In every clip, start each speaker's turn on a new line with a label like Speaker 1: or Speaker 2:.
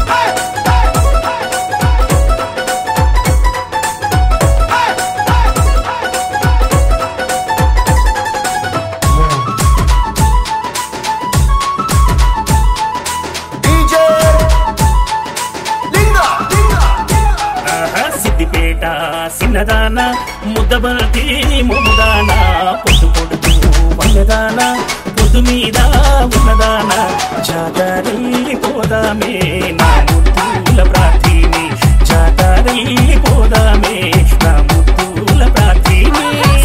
Speaker 1: సిన్నదాన ముద్దబల్తి ముముదాన పొద్దు పొడుపు వన్నదాన పొద్దు మీద ఉన్నదాన జాతరల్లి పోదామే నా ముద్దుల ప్రార్థిని జాతరల్లి పోదామే నా ముద్దుల ప్రార్థిని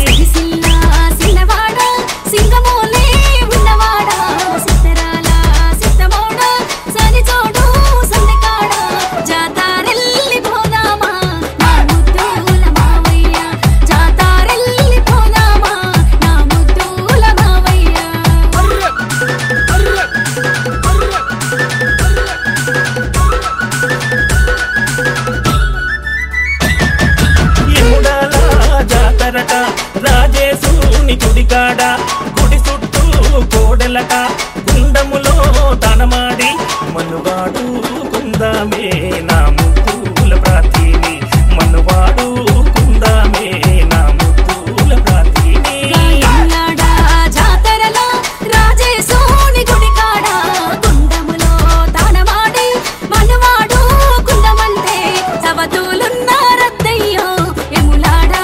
Speaker 1: రాజేశుని గుడికాడ గుడి చుట్టూ కోడెలట గుండములో తనమాడి మనువాడు కుందామే నా ముద్దుల ప్రార్థిని మనువాడు కుందామే నా ముద్దుల ప్రార్థిని
Speaker 2: జాతరలో రాజేశుని గుడికాడ గుండములో తనమాడి మనువాడు కుందమంటే సవతులున్నారద్దయ్యో ఎములాడా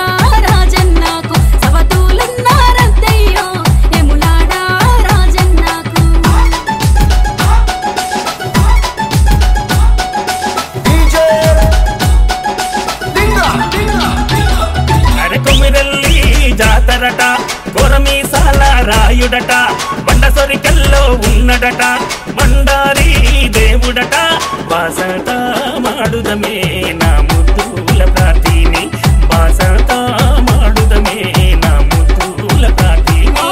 Speaker 1: జాతరట కొరమీసాల రాయుడట బండసొరికల్లో ఉన్నడట మండారి దేవుడట బాసట మాడుదమే నా ముద్దుల ప్రార్థిని బాసట మాడుదమే నా ముద్దుల ప్రార్థిని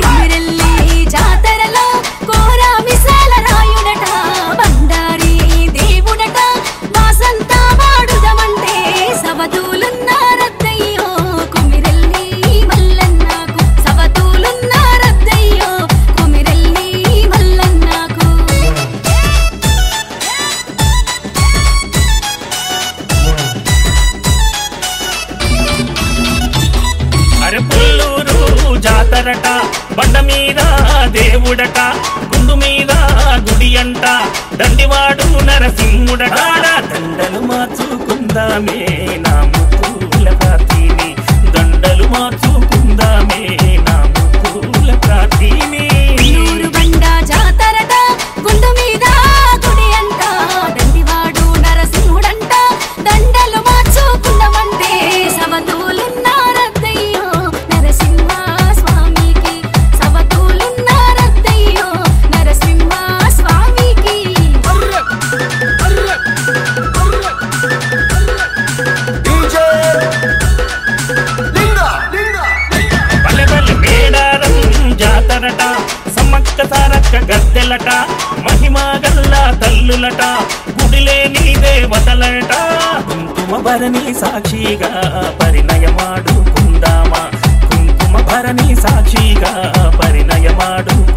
Speaker 2: జాతరలో కొరమీసాల రాయుడట బండారి దేవుడట బాసంత మాడుదమంటే సవతులున్నారద్దయ్యో
Speaker 1: జాతరట బండ మీద దేవుడట గుండు మీద గుడి అంట దండివాడు నరసింహుడట దండలు మార్చుకుందామే నా ముద్దుల ప్రార్థిని దండలు మార్చుకుందామే నా ముద్దుల ప్రార్థిని
Speaker 2: బండ జాతరట గుండు మీద గుడి అంట దండివాడు నరసింహుడంట దండలు మార్చుకుందామంటే సవతులున్నారద్దయ్యో నరసింహ
Speaker 1: సమ్మక్క సారక్క గద్దెలట మహిమా గల్ల తల్లులట గుడిలే నీదే వదలట కుంకుమ భరణి సాక్షిగా పరిణయమాడుకుందామా కుంకుమ భరణి సాక్షిగా పరిణయమాడు